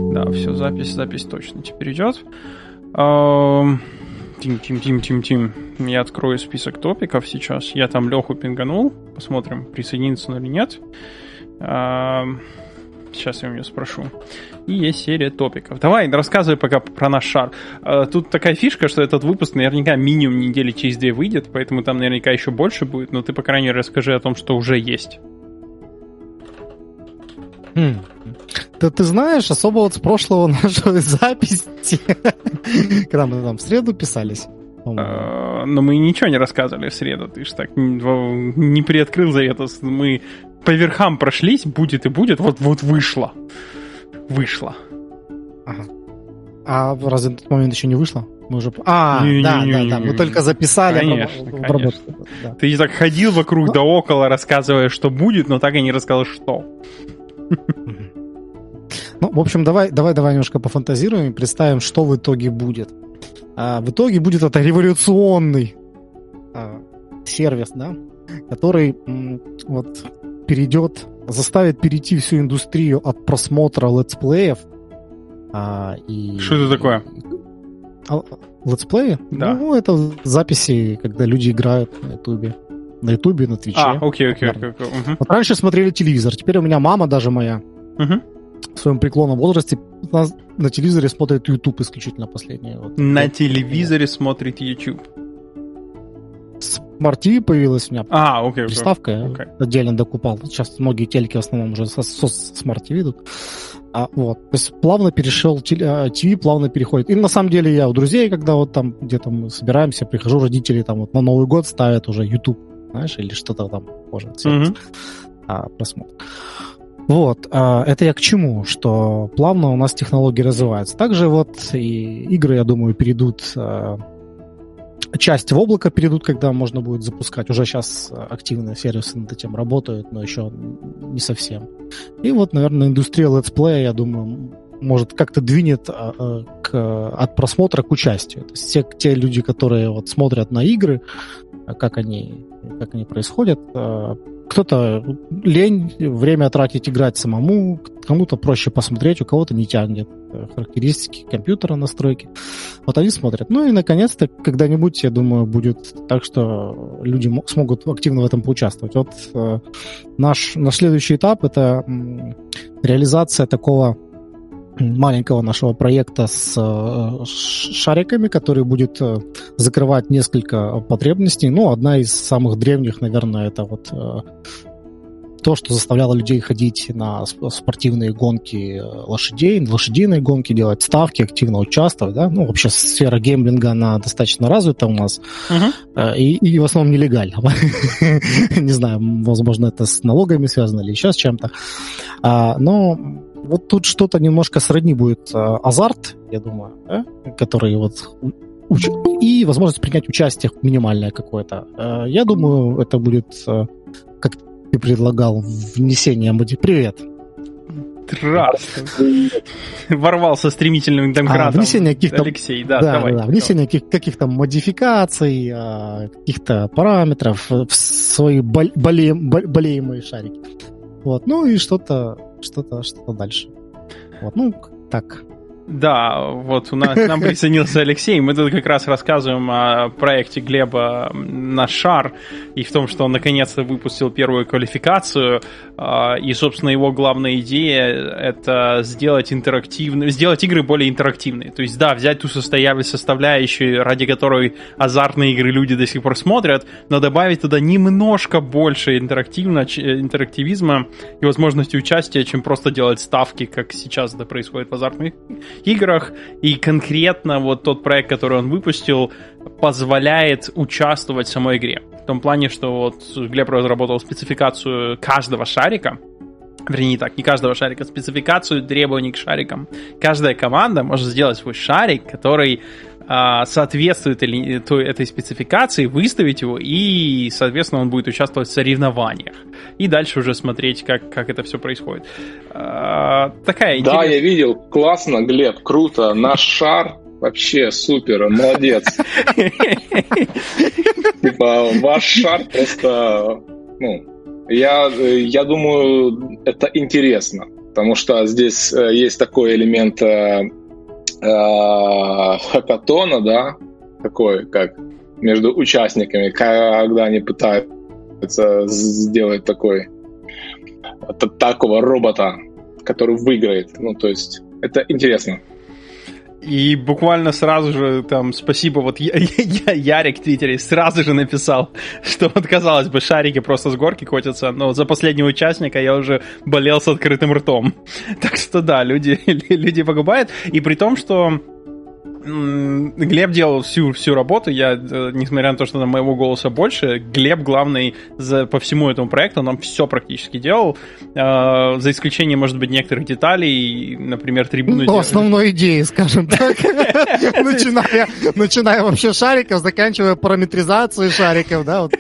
Да, все, запись точно теперь идет. Тим. Я открою список топиков сейчас. Я там Леху пинганул. Посмотрим, присоединится он или нет. Сейчас я у него спрошу. И есть серия топиков. Давай, рассказывай пока про наш шар. Тут такая фишка, что этот выпуск наверняка минимум недели через 2 выйдет, поэтому там наверняка еще больше будет, но ты, по крайней мере, расскажи о том, что уже есть. Да ты знаешь, особо вот с прошлого нашей записи, когда мы там в среду писались. Но мы ничего не рассказывали в среду, ты ж так не приоткрыл завета. Мы по верхам прошлись, будет и будет, вот вышло. Ага. А разве на тот момент еще не вышло? Мы уже... Да, мы только записали. Конечно. Да. Ты так ходил вокруг да около, рассказывая, что будет, но так и не рассказал, что. Ну, в общем, давай немножко пофантазируем и представим, что в итоге будет. В итоге будет это революционный сервис, да, который заставит перейти всю индустрию от просмотра летсплеев. Что это такое? Летсплеи? Да. Ну, это записи, когда люди играют на Ютубе. На Ютубе, на Твиче. Окей. Вот раньше смотрели телевизор, теперь у меня мама даже моя в своем преклонном возрасте на телевизоре смотрит YouTube исключительно последнее. На телевизоре смотрит YouTube. Smart TV появилась у меня. Приставка. Okay. Отдельно докупал. Сейчас многие телеки в основном уже со Smart TV идут. То есть плавно перешел, ТВ плавно переходит. И на самом деле я у друзей, когда вот там где-то мы собираемся, прихожу, родители там вот на Новый год ставят уже YouTube, знаешь, или что-то там может просмотр. Вот, это я к чему? Что плавно у нас технологии развиваются. Также вот и игры, я думаю, перейдут, часть в облако перейдут, когда можно будет запускать. Уже сейчас активные сервисы над этим работают, но еще не совсем. И вот, наверное, индустрия летсплея, я думаю, может как-то двинет от просмотра к участию. То есть те люди, которые вот смотрят на игры, как они происходят, кто-то лень время тратить, играть самому, кому-то проще посмотреть, у кого-то не тянет характеристики компьютера, настройки. Вот они смотрят. Ну и, наконец-то, когда-нибудь, я думаю, будет так, что люди смогут активно в этом поучаствовать. Вот наш следующий этап — это реализация такого маленького нашего проекта с шариками, который будет закрывать несколько потребностей. Ну, одна из самых древних, наверное, это вот то, что заставляло людей ходить на спортивные гонки лошадей, лошадиные гонки, делать ставки, активно участвовать, да. Ну, вообще сфера гэмблинга, она достаточно развита у нас, и в основном нелегально. Не знаю, возможно, это с налогами связано или еще с чем-то. Но вот тут что-то немножко сродни будет азарт, я думаю, да? Который вот и возможность принять участие минимальное какое-то. Я думаю, это будет, как ты предлагал, внесение Привет. Здравствуй. Ворвался стремительным домкратом. Внесение каких-то... Алексей, давай. Внесение каких-то модификаций, каких-то параметров в свои болеемые шарики. Вот. Ну и что-то дальше. Вот. Ну, так. Да, вот к нам присоединился Алексей. Мы тут как раз рассказываем о проекте Глеба «Наш шар» и в том, что он наконец-то выпустил первую квалификацию. И, собственно, его главная идея — это сделать игры более интерактивные. То есть, да, взять ту составляющую, ради которой азартные игры люди до сих пор смотрят, но добавить туда немножко больше интерактивизма и возможности участия, чем просто делать ставки, как сейчас это происходит в азартных играх. И конкретно вот тот проект, который он выпустил, позволяет участвовать в самой игре. В том плане, что вот Глеб разработал спецификацию каждого шарика. Вернее, не так, не каждого шарика, спецификацию требований к шарикам. Каждая команда может сделать свой шарик, который соответствует этой спецификации, выставить его, и, соответственно, он будет участвовать в соревнованиях. И дальше уже смотреть, как это все происходит. Такая интересная... Да, я видел. Классно, Глеб, круто. Наш шар вообще супер, молодец. Типа, ваш шар просто... Я думаю, это интересно. потому что здесь есть такой элемент хакатона, да, такой, как между участниками, когда они пытаются сделать такого робота, который выиграет. Ну, то есть, это интересно. И буквально сразу же, там, спасибо, вот Ярик в Твиттере сразу же написал, что вот, казалось бы, шарики просто с горки котятся, но за последнего участника я уже болел с открытым ртом. Так что да, люди погибают, и при том, что Глеб делал всю работу, несмотря на то, что моего голоса больше, Глеб, главный по всему этому проекту, он все практически делал, за исключением, может быть, некоторых деталей, например, трибуну... Ну, основной идеи, скажем так. Начиная вообще с шариков, заканчивая параметризацией шариков, да, вот,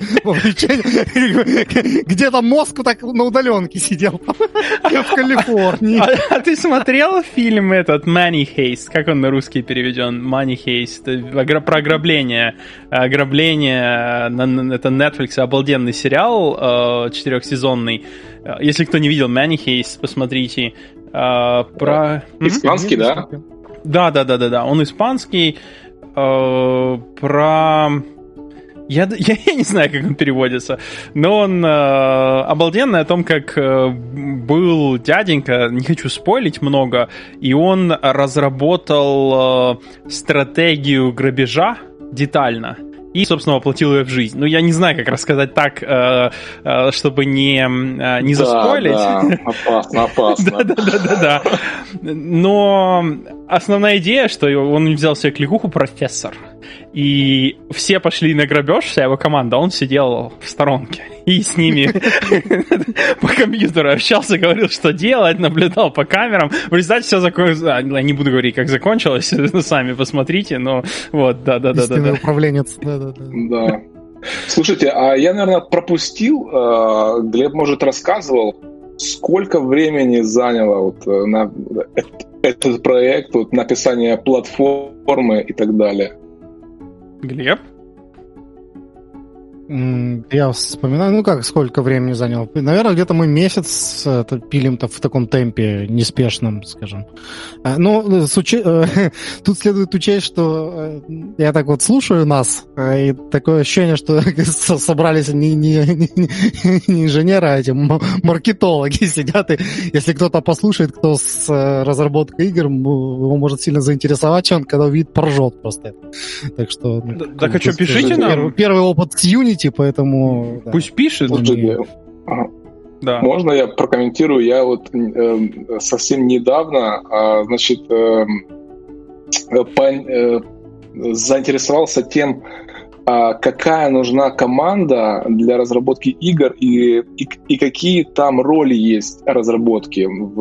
где-то мозг так на удаленке сидел в Калифорнии. А ты смотрел фильм этот Money Heist? Как он на русский переведен? Money Heist, про ограбление. Ограбление, это Netflix, обалденный сериал, 4-сезонный. Если кто не видел Money Heist, посмотрите. Испанский, да? Да, он испанский. Я не знаю, как он переводится, но он обалденный о том, как был дяденька, не хочу спойлить много, и он разработал стратегию грабежа детально и, собственно, воплотил ее в жизнь. Ну, я не знаю, как рассказать так, чтобы не заспойлить. Да, опасно. Да. Но основная идея, что он взял себе кликуху профессор, и все пошли на грабеж, вся его команда, он сидел в сторонке и с ними по компьютеру общался, говорил, что делать, наблюдал по камерам. В результате все закончилось. Я не буду говорить, как закончилось, сами посмотрите, но вот, да. Истинный управленец. Да. Слушайте, а я, наверное, пропустил, Глеб, может, рассказывал, сколько времени заняло вот на этот проект, вот, написание платформы и так далее? Глеб? Я вспоминаю, сколько времени заняло. Наверное, где-то мы месяц пилим-то в таком темпе неспешном, скажем. Но тут следует учесть, что я так вот слушаю нас, и такое ощущение, что собрались не инженеры, а эти маркетологи сидят, и если кто-то послушает, кто с разработкой игр, его может сильно заинтересовать, что он, когда увидит, поржет просто. Так что... Так а что, пишите нам? Первый опыт с Unity, поэтому... Пусть пишет. Да. Можно я прокомментирую? Я вот совсем недавно, заинтересовался тем, какая нужна команда для разработки игр и какие там роли есть разработки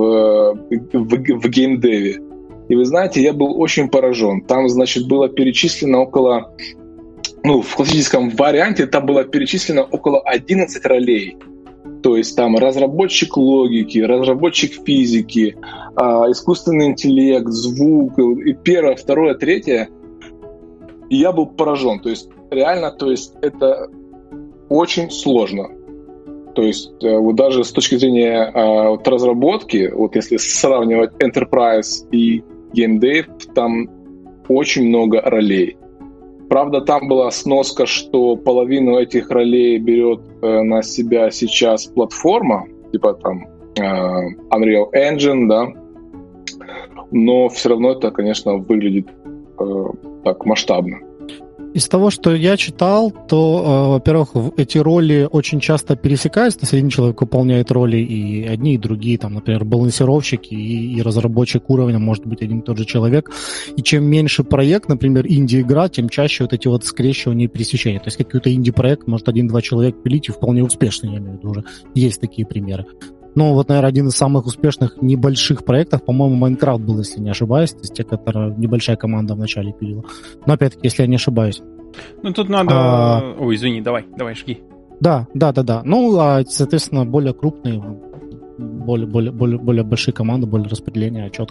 в геймдеве. И вы знаете, я был очень поражен. Там, было перечислено около... в классическом варианте там было перечислено около 11 ролей. То есть там разработчик логики, разработчик физики, искусственный интеллект, звук, и первое, второе, третье. И я был поражен. То есть реально, это очень сложно. То есть вот даже с точки зрения разработки, вот если сравнивать Enterprise и Game Dev, там очень много ролей. Правда, там была сноска, что половину этих ролей берет на себя сейчас платформа, типа там Unreal Engine, да, но все равно это, конечно, выглядит так масштабно. Из того, что я читал, то, во-первых, эти роли очень часто пересекаются. На один человек выполняет роли и одни, и другие. Там, например, балансировщик и разработчик уровня может быть один и тот же человек. И чем меньше проект, например, инди-игра, тем чаще вот эти вот скрещивания и пересечения. То есть какой-то инди-проект может 1-2 человека пилить и вполне успешно, я имею в виду уже. Есть такие примеры. Ну, вот, наверное, один из самых успешных небольших проектов, по-моему, Майнкрафт был, если не ошибаюсь, то есть те, которые небольшая команда вначале пилила. Но, опять-таки, если я не ошибаюсь. Ну, тут надо... Ой, извини, давай, жги. Да. Ну, соответственно, более крупные, более большие команды, более распределение четкое.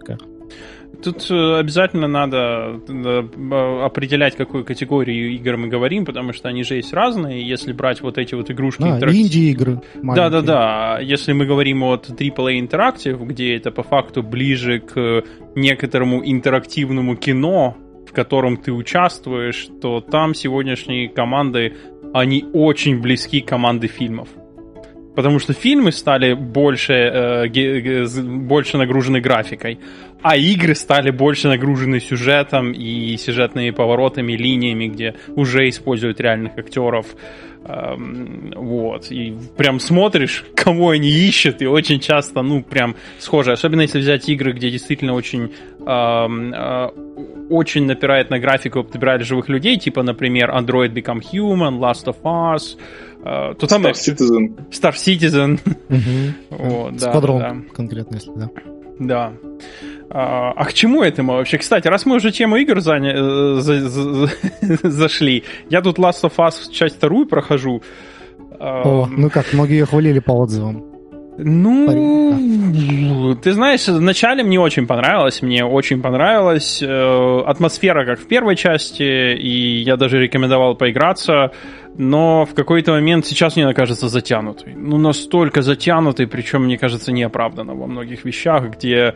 Тут обязательно надо определять, какую категорию игр мы говорим, потому что они же есть разные. Если брать вот эти вот игрушки... инди-игры. Да. Если мы говорим от AAA Interactive, где это по факту ближе к некоторому интерактивному кино, в котором ты участвуешь, то там сегодняшние команды, они очень близки к команде фильмов. Потому что фильмы стали больше нагружены графикой, а игры стали больше нагружены сюжетом и сюжетными поворотами, линиями, где уже используют реальных актеров. Вот. И прям смотришь, кого они ищут, и очень часто, прям схоже. Особенно если взять игры, где действительно очень напирает на графику, подбирали живых людей, типа, например, Android Become Human, Last of Us, то там Star Citizen. Вот, Squadron конкретно, если да. Да. А к чему это мы вообще? Кстати, раз мы уже тему игр зашли, я тут Last of Us часть 2 прохожу. Как, многие ее хвалили по отзывам. Ты знаешь, вначале мне очень понравилась атмосфера, как в первой части, и я даже рекомендовал поиграться, но в какой-то момент сейчас мне она кажется затянутой. Настолько затянутой, причем, мне кажется, неоправданно во многих вещах, где...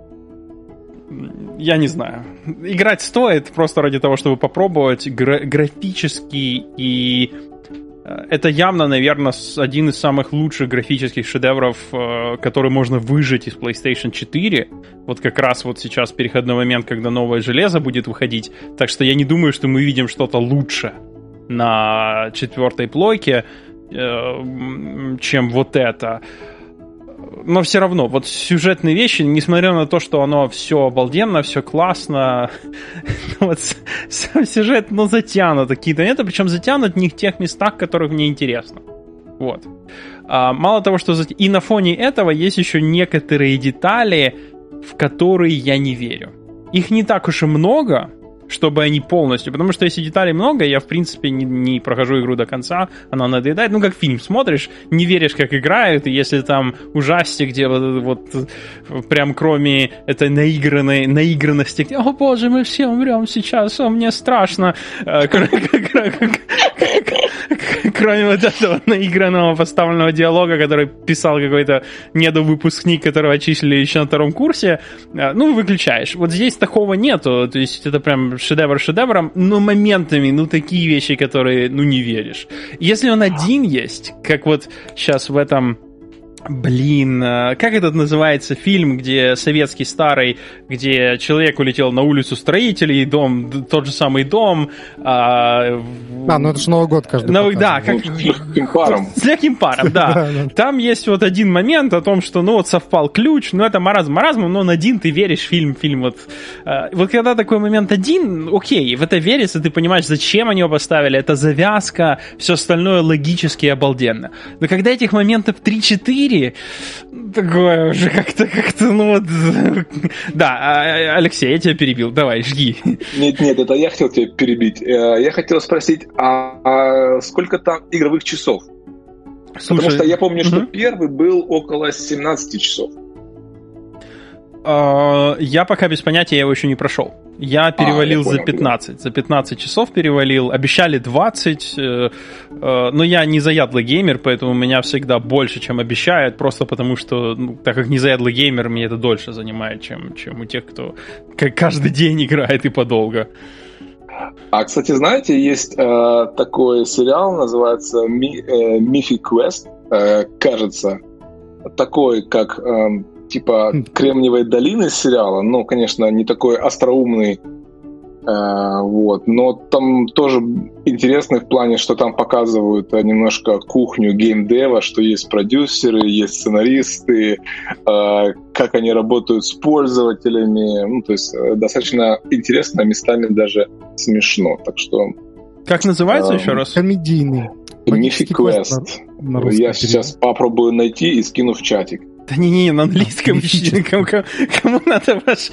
Я не знаю. Играть стоит просто ради того, чтобы попробовать графически, и это явно, наверное, один из самых лучших графических шедевров, который можно выжать из PlayStation 4. Вот как раз вот сейчас переходной момент, когда новое железо будет выходить. Так что я не думаю, что мы видим что-то лучше на 4-й плойке, чем вот это. Но все равно, вот сюжетные вещи, несмотря на то, что оно все обалденно, все классно, вот сам сюжет, затянут какие-то моменты, причем затянут не в тех местах, которых мне интересно. Вот. Мало того, что... И на фоне этого есть еще некоторые детали, в которые я не верю. Их не так уж и много, чтобы они полностью... Потому что если деталей много, я, в принципе, не прохожу игру до конца, она надоедает. Как фильм смотришь, не веришь, как играют, и если там ужастик, где вот прям кроме этой наигранности, где, о боже, мы все умрем сейчас, мне страшно, кроме вот этого наигранного поставленного диалога, который писал какой-то недовыпускник, которого отчислили еще на 2 курсе, выключаешь. Вот здесь такого нету, то есть это прям шедевр шедевром, но моментами, такие вещи, которые, не веришь. Если он один есть, как вот сейчас в этом... как этот называется фильм, где советский старый, где человек улетел на улицу строителей, дом, тот же самый дом. Это же Новый год каждый год. Да, как с легким паром. С легким паром, да. Там есть вот один момент о том, что, совпал ключ, это маразмом, но он один, ты веришь, фильм вот. Вот когда такой момент один, окей, в это верится, ты понимаешь, зачем они его поставили, это завязка, все остальное логически и обалденно. Но когда этих моментов 3-4, такое уже как-то, Да, Алексей, я тебя перебил, давай, жги. Нет, это я хотел тебя перебить. Я хотел спросить, а сколько там игровых часов? Слушай, потому что я помню, что первый был около 17 часов. Я пока без понятия, я его еще не прошел. Я перевалил за 15. За 15 часов перевалил. Обещали 20. Но я не заядлый геймер, поэтому у меня всегда больше, чем обещают. Просто потому что, так как не заядлый геймер, мне это дольше занимает, чем у тех, кто каждый день играет и подолго. А, кстати, знаете, есть такой сериал, называется Mythic Quest, кажется. Такой, как... типа Кремниевой долины сериала, конечно, не такой остроумный, но там тоже интересно в плане, что там показывают немножко кухню геймдева, что есть продюсеры, есть сценаристы, как они работают с пользователями, то есть достаточно интересно, местами даже смешно, так что... Как называется еще раз? Комедийный. Mythic Quest. Я сейчас попробую найти и скину в чатик. Да не, на английском ищите. Кому надо ваш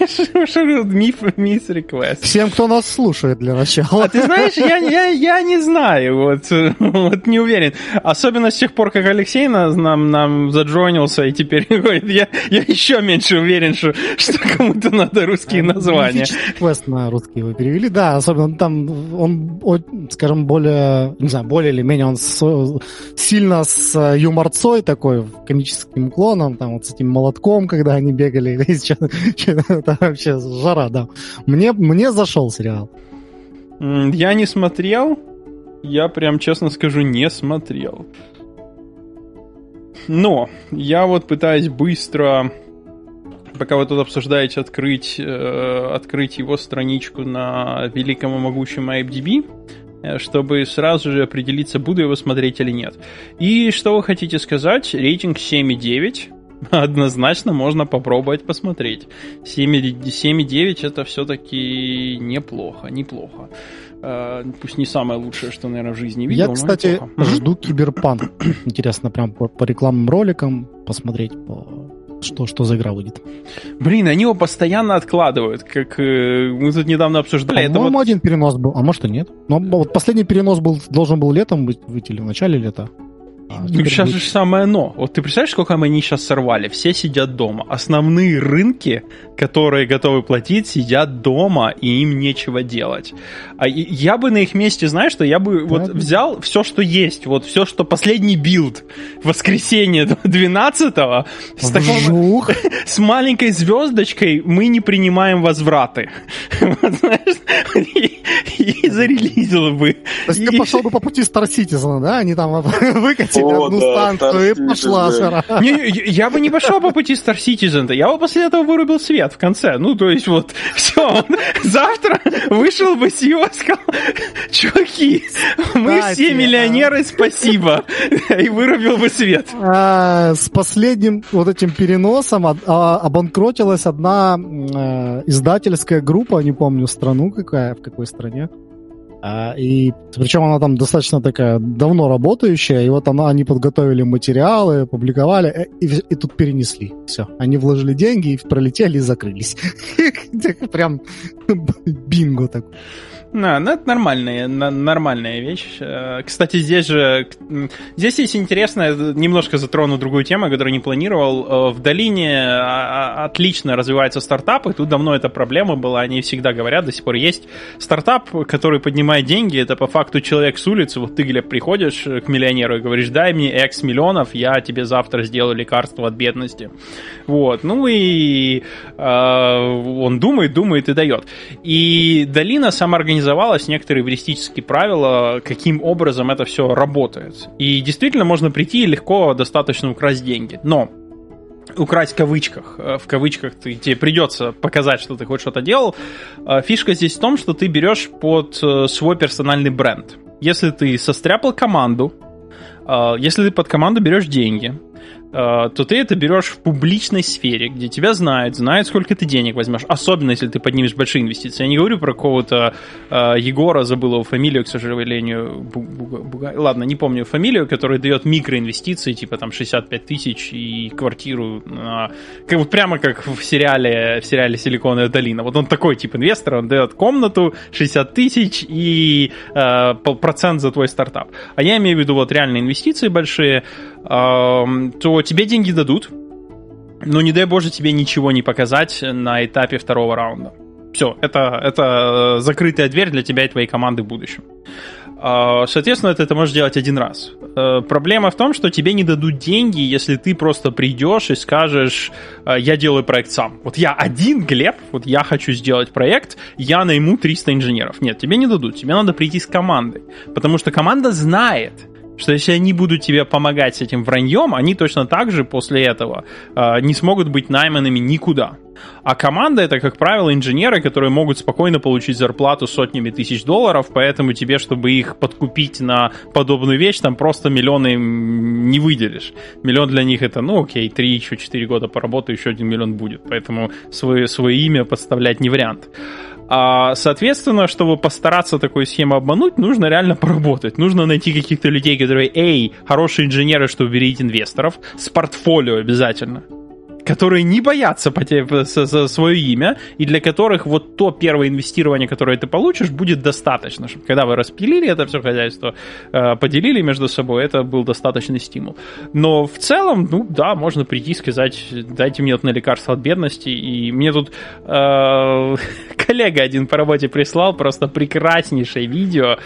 мисс реквест? Всем, кто нас слушает для начала. А ты знаешь, я не знаю, вот не уверен. Особенно с тех пор, как Алексей нам заджойнился, и теперь говорит, я еще меньше уверен, что кому-то надо русские названия. Квест на русский его перевели, да, особенно там он, скажем, более, не знаю, более или менее он сильно с юморцой такой, комическим уклоном, там вот с этим молотком, когда они бегали, это вообще жара, да. Мне зашел сериал. Я не смотрел, я прям, честно скажу, не смотрел. Но я вот пытаюсь быстро, пока вы тут обсуждаете, открыть его страничку на великом и могучем IMDb, чтобы сразу же определиться, буду его смотреть или нет. И что вы хотите сказать? Рейтинг 7,9. Однозначно можно попробовать посмотреть. 7,9 это все-таки неплохо. Пусть не самое лучшее, что, наверное, в жизни видел. Я, кстати, жду Киберпанк. Интересно прям по рекламным роликам посмотреть, что за игра выйдет. Блин, они его постоянно откладывают, как мы тут недавно обсуждали. По-моему, один перенос был, а может и нет. Но вот последний перенос должен был летом выйти или в начале лета. Сейчас же самое но. Вот ты представляешь, сколько они сейчас сорвали? Все сидят дома. Основные рынки, которые готовы платить, сидят дома, и им нечего делать. А я бы на их месте, знаешь, что я бы вот взял все, что есть, вот все, что последний билд воскресенье 12-го, с маленькой звездочкой мы не принимаем возвраты. И зарелизил бы. То есть ты пошел бы по пути Star Citizen, да? Они там выкатили одну станцию и пошла жара. Я бы не пошел по пути Star Citizen, я бы после этого вырубил свет в конце. Ну, то есть вот, все, завтра вышел бы CEO и сказал, чуваки, мы все миллионеры, спасибо. И вырубил бы свет. С последним вот этим переносом обанкротилась одна издательская группа, не помню страну в какой стране. И причем она там достаточно такая давно работающая, и вот они подготовили материалы, публиковали, и тут перенесли. Все. Они вложили деньги, и пролетели и закрылись. Прям бинго такой. Это нормальная вещь. Кстати, здесь есть интересная, немножко затрону другую тему, которую не планировал. В долине отлично развиваются стартапы, тут давно эта проблема была, они всегда говорят, до сих пор есть стартап, который поднимает деньги, это по факту человек с улицы, вот ты, Глеб, приходишь к миллионеру и говоришь, дай мне X миллионов, я тебе завтра сделаю лекарство от бедности. Вот, ну и он думает и дает. И долина самоорганизовалась некоторые эвристические правила, каким образом это все работает. И действительно можно прийти и легко достаточно украсть деньги. Но украсть в кавычках тебе придется показать, что ты хоть что-то делал. Фишка здесь в том, что ты берешь под свой персональный бренд. Если ты состряпал команду, если ты под команду берешь деньги, то ты это берешь в публичной сфере, где тебя знают, сколько ты денег возьмешь, особенно если ты поднимешь большие инвестиции. Я не говорю про какого-то Егора, забыл его фамилию, к сожалению, ладно, не помню фамилию, который дает микроинвестиции, типа там 65 тысяч и квартиру, прямо как в сериале «Силиконовая долина». Вот он такой тип инвестора, он дает комнату, 60 тысяч и процент за твой стартап. А я имею в виду вот реальные инвестиции большие, то тебе деньги дадут, но не дай боже тебе ничего не показать на этапе второго раунда. Все, это закрытая дверь для тебя и твоей команды в будущем. Соответственно, ты можешь делать один раз. Проблема в том, что тебе не дадут деньги, если ты просто придешь и скажешь, я делаю проект сам. Вот я один, Глеб, вот я хочу сделать проект, я найму 300 инженеров. Нет, тебе не дадут, тебе надо прийти с командой, потому что команда знает, что если они будут тебе помогать с этим враньем, они точно так же после этого не смогут быть найманными никуда. А команда — это, как правило, инженеры, которые могут спокойно получить зарплату сотнями тысяч долларов, поэтому тебе, чтобы их подкупить на подобную вещь, там просто миллионы не выделишь. Миллион для них — это, 3, еще 4 года поработаю, еще 1 миллион будет. Поэтому свое имя подставлять не вариант. Соответственно, чтобы постараться такую схему обмануть, нужно реально поработать. Нужно найти каких-то людей, которые, хорошие инженеры, чтобы берите инвесторов, с портфолио обязательно, которые не боятся потерять свое имя, и для которых вот то первое инвестирование, которое ты получишь, будет достаточно, чтобы когда вы распилили это все хозяйство, поделили между собой, это был достаточный стимул. Но в целом, ну да, можно прийти и сказать, дайте мне на лекарство от бедности, и мне тут коллега один по работе прислал просто прекраснейшее видео,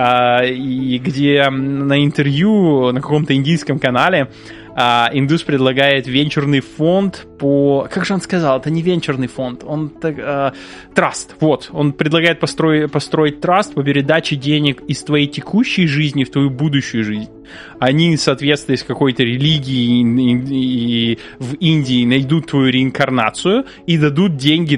и где на интервью на каком-то индийском канале индус предлагает венчурный фонд по... Как же он сказал? Это не венчурный фонд. Он траст. Вот. Он предлагает построить траст по передаче денег из твоей текущей жизни в твою будущую жизнь. Они в соответствии с какой-то религией в Индии найдут твою реинкарнацию и дадут деньги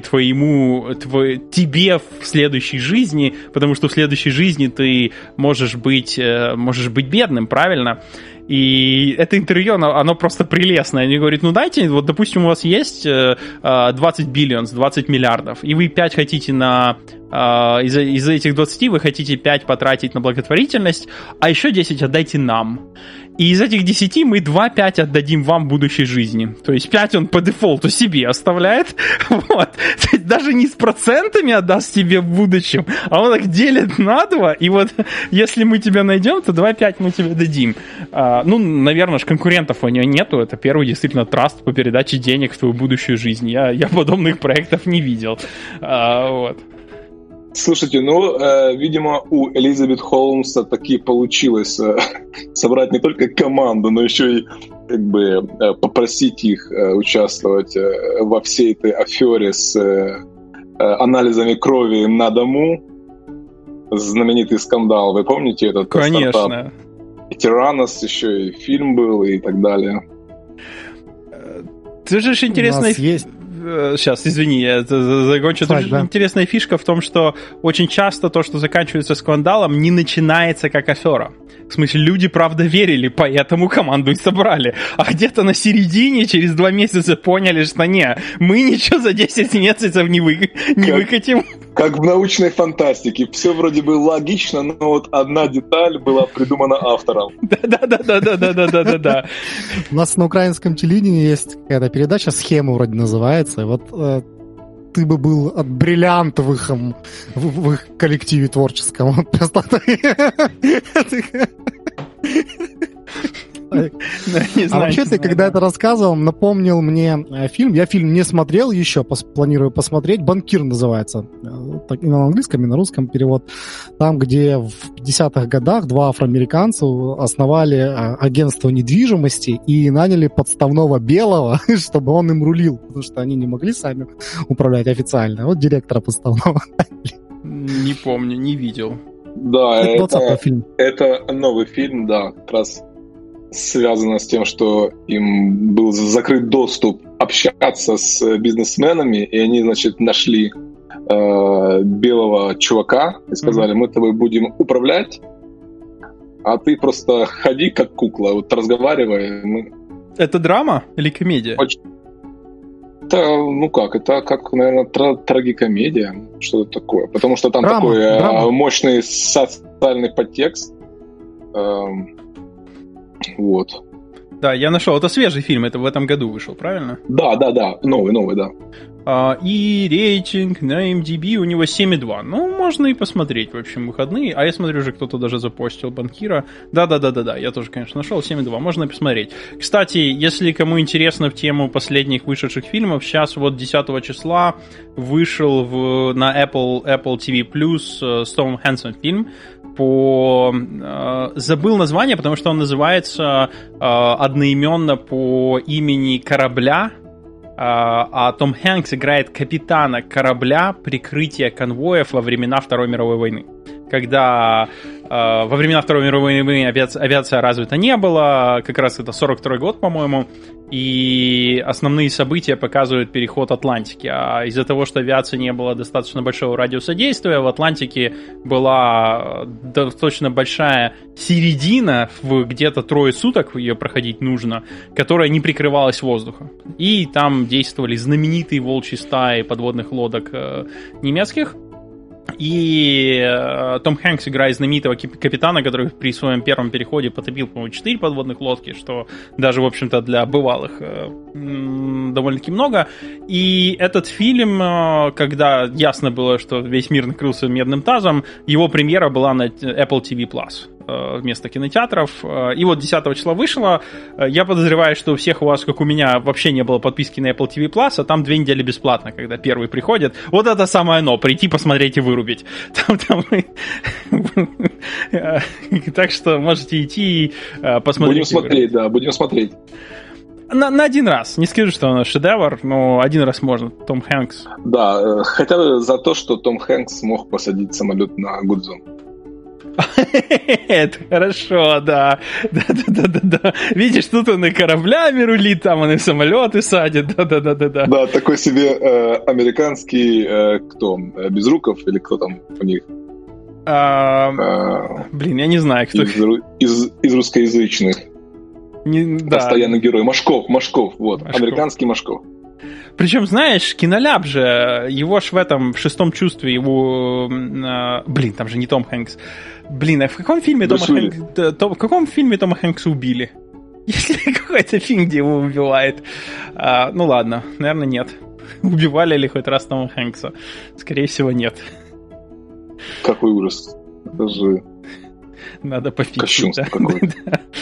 тебе в следующей жизни, потому что в следующей жизни ты можешь быть бедным, правильно? И это интервью, оно просто прелестное. Они говорят, ну дайте, вот допустим, у вас есть 20 миллиардов, и вы 5 хотите из этих 20 вы хотите 5 потратить на благотворительность, а еще 10 отдайте нам. И из этих 10 мы 2-5 отдадим вам в будущей жизни. То есть 5 он по дефолту себе оставляет. Вот. То есть даже не с процентами отдаст тебе в будущем, а он их делит на 2. И вот если мы тебя найдем, то 2-5 мы тебе дадим. Наверное, конкурентов у него нету. Это первый действительно траст по передаче денег в твою будущую жизнь. Я подобных проектов не видел. Вот. Слушайте, видимо, у Элизабет Холмса таки получилось собрать не только команду, но еще и попросить их участвовать во всей этой афере с анализами крови на дому. Знаменитый скандал, вы помните этот? Конечно. Стартап? Тиранос, еще и фильм был и так далее. Ты же интересно... У нас есть... Сейчас, извини, я закончу. Да. Интересная фишка в том, что очень часто то, что заканчивается скандалом, не начинается как афера. В смысле, люди правда верили, поэтому команду и собрали. А где-то на середине, через 2 месяца поняли, что мы ничего за 10 месяцев не выкатим. Как в научной фантастике. Все вроде бы логично, но вот одна деталь была придумана автором. Да. У нас на украинском телевидении есть какая-то передача, «Схема» вроде называется. Вот ты бы был от бриллиантовых в их коллективе творческом. Просто вообще ты, когда это рассказывал, напомнил мне фильм. Я фильм не смотрел еще, планирую посмотреть. «Банкир» называется. И на английском, и на русском перевод. Там, где в 50-х годах 2 афроамериканца основали агентство недвижимости и наняли подставного белого, чтобы он им рулил, потому что они не могли сами управлять официально. Вот директора подставного. Не помню, не видел. Да, фильм. Это новый фильм, да, как раз связано с тем, что им был закрыт доступ общаться с бизнесменами, и они, значит, нашли белого чувака и сказали, мы тобой будем управлять, а ты просто ходи как кукла, вот разговаривай. Это драма или комедия? Это как, наверное, трагикомедия, что-то такое, потому что там драма. Мощный социальный подтекст. Вот. Да, я нашел. Это свежий фильм, это в этом году вышел, правильно? Да. Новый, да. И рейтинг на MDB у него 7,2. Ну, можно и посмотреть, в общем, выходные. А я смотрю, уже кто-то даже запостил «Банкира». Да, я тоже, конечно, нашел 7,2. Можно и посмотреть. Кстати, если кому интересно в тему последних вышедших фильмов, сейчас вот 10 числа вышел на Apple TV Plus с Томом Хэнксом фильм забыл название, потому что он называется одноименно по имени корабля, а Том Хэнкс играет капитана корабля прикрытия конвоев во времена Второй мировой войны. Когда во времена Второй мировой войны авиация развита не было, как раз это 42-й год, по-моему, и основные события показывают переход Атлантики. А из-за того, что авиации не было достаточно большого радиуса действия, в Атлантике была достаточно большая середина, где-то 3 суток ее проходить нужно, которая не прикрывалась воздухом. И там действовали знаменитые волчьи стаи подводных лодок немецких, И Том Хэнкс играет знаменитого капитана, который при своем первом переходе потопил, по-моему, 4 подводных лодки, что даже, в общем-то, для бывалых довольно-таки много. И этот фильм, когда ясно было, что весь мир накрылся медным тазом, его премьера была на Apple TV+. Вместо кинотеатров. И вот 10 числа вышло. Я подозреваю, что у всех у вас, как у меня, вообще не было подписки на Apple TV+, а там 2 недели бесплатно, когда первый приходит. Вот это самое оно. Прийти, посмотреть и вырубить. Так что можете идти и посмотреть. Будем смотреть. На один раз. Не скажу, что он шедевр, но один раз можно. Том Хэнкс. Да, хотя бы за то, что Том Хэнкс смог посадить самолет на Гудзон. Это хорошо, да. Да. Видишь, тут он и кораблями рулит, там он и самолеты садит. Да. Да, такой себе американский кто? Безруков или кто там у них? Блин, я не знаю, кто. Из русскоязычных. Постоянный герой. Машков. Вот. Американский Машков. Причем, знаешь, Киноляб же, его ж в этом, в «Шестом чувстве», его... Блин, там же не Том Хэнкс. Блин, а в каком фильме Тома Хэнкса убили? Есть ли какой-то фильм, где его убивают? Ну ладно, наверное, нет. Убивали ли хоть раз Тома Хэнкса? Скорее всего, нет. Какой ужас. Это же... Надо пофиксить. Кощунство какое-то.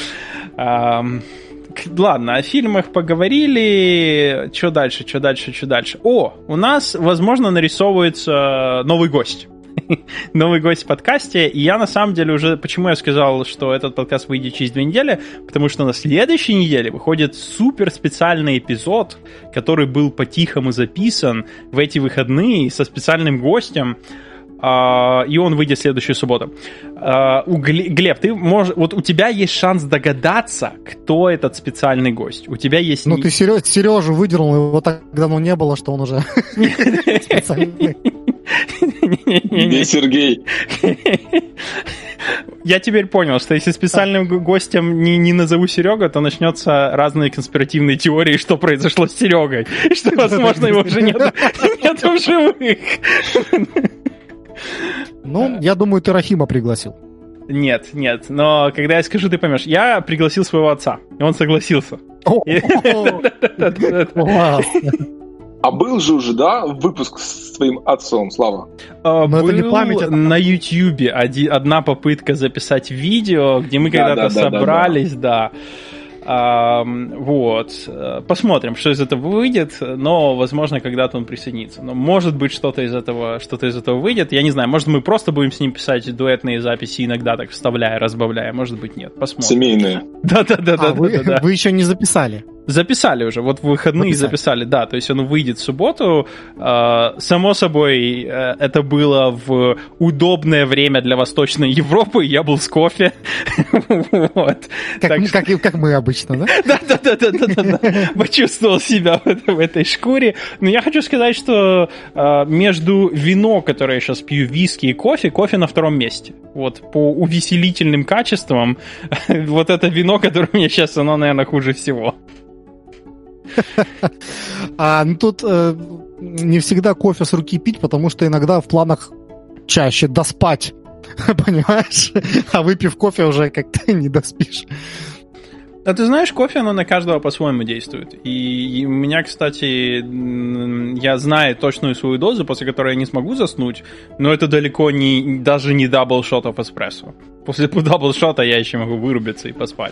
Ладно, о фильмах поговорили. Что дальше? О, у нас, возможно, нарисовывается новый гость. Новый гость в подкасте. И я, на самом деле, уже... Почему я сказал, что этот подкаст выйдет через 2 недели? Потому что на следующей неделе выходит супер специальный эпизод, который был по-тихому записан в эти выходные со специальным гостем. И он выйдет в следующую субботу. Глеб, ты можешь, вот у тебя есть шанс догадаться, кто этот специальный гость. У тебя есть... Ну, ты Сережу выдернул, его так давно не было, что он уже специальный. Не Сергей. Я теперь понял, что если специальным гостем не назову Серега, то начнется разные конспиративные теории, что произошло с Серегой. И что, возможно, его уже нет в живых. Ну, я думаю, ты Рахима пригласил. Нет, но когда я скажу, ты поймешь. Я пригласил своего отца, и он согласился. А был же уже, да, выпуск с твоим отцом, Слава? Был на Ютьюбе одна попытка записать видео, где мы когда-то собрались, да. Вот. Посмотрим, что из этого выйдет, но, возможно, когда-то он присоединится. Но, может быть, что-то из этого выйдет. Я не знаю, может, мы просто будем с ним писать дуэтные записи, иногда так вставляя, разбавляя. Может быть, нет. Посмотрим. Семейные. Да. Вы еще не записали? Записали уже, вот в выходные записали, да, то есть он выйдет в субботу. Само собой, это было в удобное время для Восточной Европы, я был с кофе. Вот. Как мы обычно, да? Да. Почувствовал себя в этой шкуре. Но я хочу сказать, что между вино, которое я сейчас пью, виски и кофе на втором месте. Вот по увеселительным качествам, вот это вино, которое у меня сейчас, оно, наверное, хуже всего. Ну тут не всегда кофе с руки пить, потому что иногда в планах чаще доспать, понимаешь? А выпив кофе уже как-то не доспишь. А ты знаешь, кофе, оно на каждого по-своему действует. И у меня, кстати, я знаю точную свою дозу, после которой я не смогу заснуть, но это далеко даже не даблшотов эспрессо. После даблшота я еще могу вырубиться и поспать.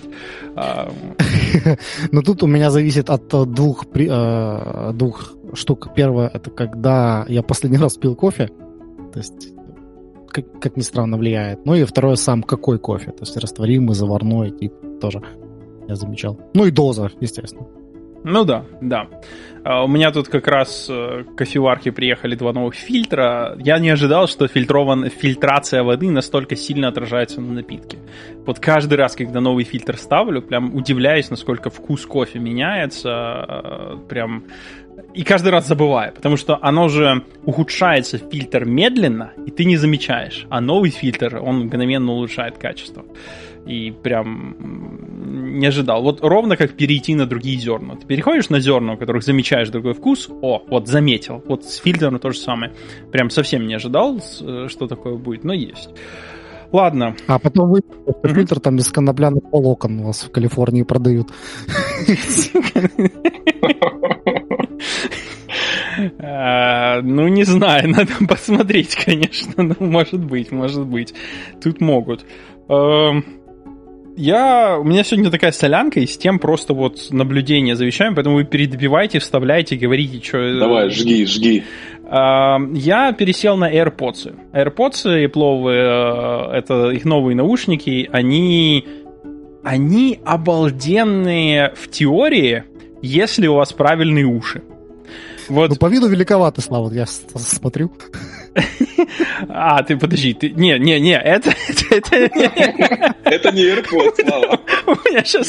Но тут у меня зависит от двух штук. Первое, это когда я последний раз пил кофе, то есть, как ни странно, влияет. Ну и второе, сам какой кофе, то есть растворимый, заварной, тип тоже. Я замечал. Ну и доза, естественно. Ну да. У меня тут как раз к кофеварке приехали 2 новых фильтра. Я не ожидал, что фильтрация воды настолько сильно отражается на напитке. Вот каждый раз, когда новый фильтр ставлю, прям удивляюсь, насколько вкус кофе меняется. Прям... И каждый раз забываю, потому что оно же ухудшается, фильтр, медленно, и ты не замечаешь. А новый фильтр, он мгновенно улучшает качество. И прям не ожидал. Вот ровно как перейти на другие зерна. Ты переходишь на зерна, у которых замечаешь другой вкус, вот заметил. Вот с фильтром то же самое. Прям совсем не ожидал, что такое будет, но есть. Ладно. А потом вы фильтр там без конопляных волокон у вас в Калифорнии продают. Ну, не знаю, надо посмотреть, конечно. Ну, может быть. Тут могут. У меня сегодня такая солянка, и с тем просто вот наблюдение за вещами, поэтому вы передобивайте, вставляйте, говорите, что... Давай, жги. Я пересел на AirPods. AirPods Apple'овые, это их новые наушники, они обалденные в теории, если у вас правильные уши. Вот. Ну, по виду великоваты, Слава, я смотрю. Ты подожди, Не, это... Это не AirPods, Слава. У меня сейчас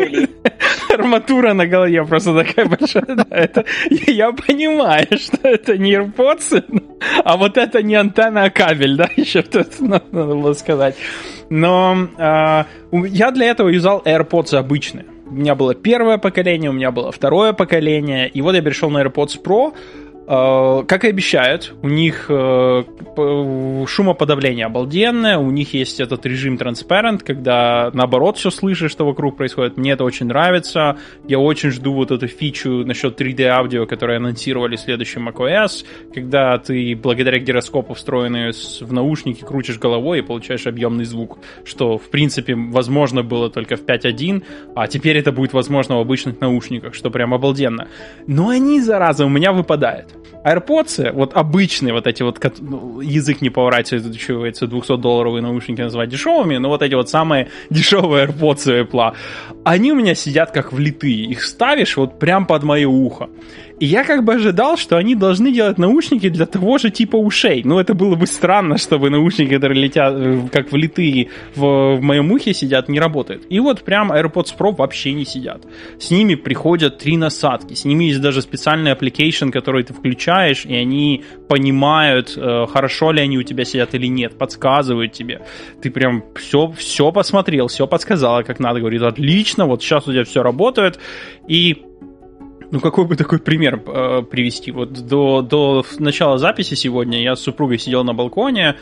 арматура на голове просто такая большая. Я понимаю, что это не AirPods, а вот это не антенна, а кабель, да, еще тут надо было сказать. Но я для этого юзал AirPods обычные. У меня было первое поколение, у меня было второе поколение, и вот я перешел на AirPods Pro. Как и обещают, у них шумоподавление обалденное, у них есть этот режим Transparent, когда наоборот все слышишь, что вокруг происходит. Мне это очень нравится. Я очень жду вот эту фичу насчет 3D-аудио, которую анонсировали в следующем macOS, когда ты благодаря гироскопу, встроенной в наушники, крутишь головой и получаешь объемный звук, что в принципе возможно было только в 5.1, а теперь это будет возможно в обычных наушниках, что прям обалденно. Но они, зараза, у меня выпадают. AirPods, вот обычные вот эти вот, язык не поворачивается, $200 наушники называть дешевыми, но вот эти вот самые дешевые AirPods Apple, они у меня сидят как влитые. Их ставишь вот прям под мое ухо. И я как бы ожидал, что они должны делать наушники для того же типа ушей. Ну, это было бы странно, чтобы наушники, которые летят как влитые в моем ухе сидят, не работают. И вот прям AirPods Pro вообще не сидят. С ними приходят 3 насадки. С ними есть даже специальный application, который ты включаешь, и они понимают, хорошо ли они у тебя сидят или нет, подсказывают тебе. Ты прям все посмотрел, все подсказала, как надо. Говорит, отлично, вот сейчас у тебя все работает. И ну, какой бы такой пример привести? Вот до начала записи сегодня я с супругой сидел на балконе,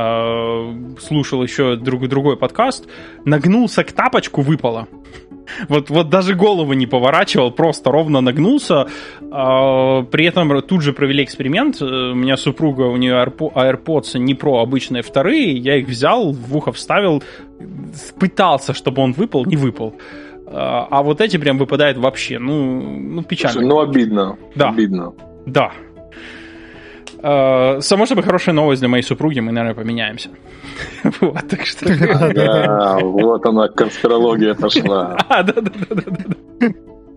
слушал еще другой подкаст, нагнулся к тапочку, выпало. Вот даже голову не поворачивал, просто ровно нагнулся. При этом тут же провели эксперимент. У меня супруга, у нее AirPods не Pro, обычные вторые. Я их взял, в ухо вставил, пытался, чтобы он выпал, не выпал. А вот эти прям выпадают вообще. Ну печально. Ну, обидно. Да. Обидно. Да. Само собой, хорошая новость для моей супруги. Мы, наверное, поменяемся. Вот, так что... Да, вот она, конспирология пошла. Да.